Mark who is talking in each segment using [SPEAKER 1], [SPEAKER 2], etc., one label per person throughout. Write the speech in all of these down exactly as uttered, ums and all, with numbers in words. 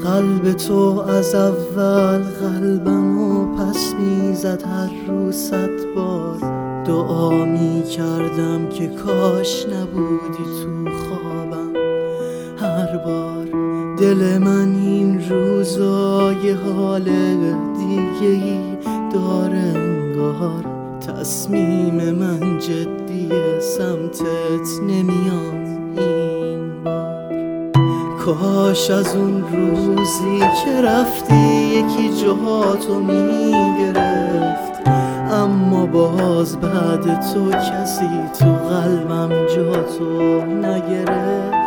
[SPEAKER 1] قلب تو از اول قلبمو پس میزد هر روز صد بار. دعا می کردم که کاش نبودی تو خوابم. هر بار دل من این روزا یه حال دیگه ای داره انگار. تصمیم من جدیه سمتت نمیام این بار. کاش از اون روزی که رفتی یکی جاهاتو میگرفت، اما باز بعد تو کسی تو قلبم جاتو نگرفت.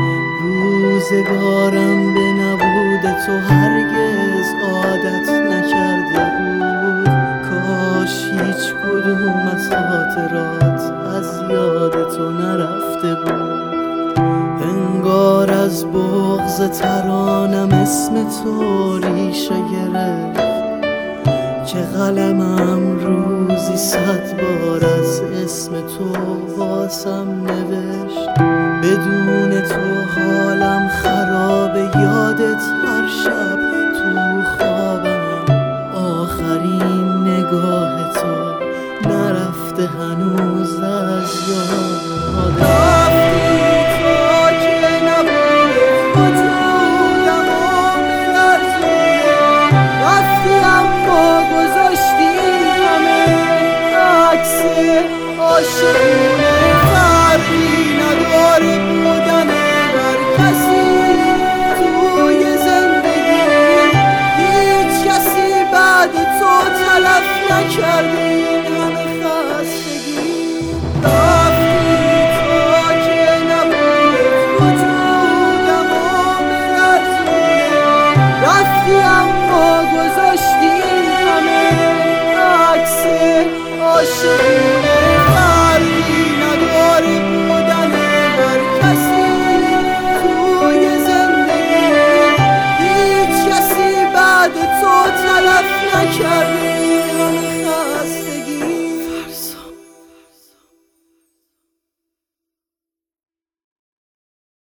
[SPEAKER 1] روزگارم به نبود تو هرگز عادت نکرده بود. کاش هیچ کدوم از خاطرات از یاد تو نرفته بود. انگار از بغض ترانم اسم تو ریشه گرفت، که قلمم روزی صد بار از اسم تو واسم نوشت. بدون تو حالم خرابه، یاد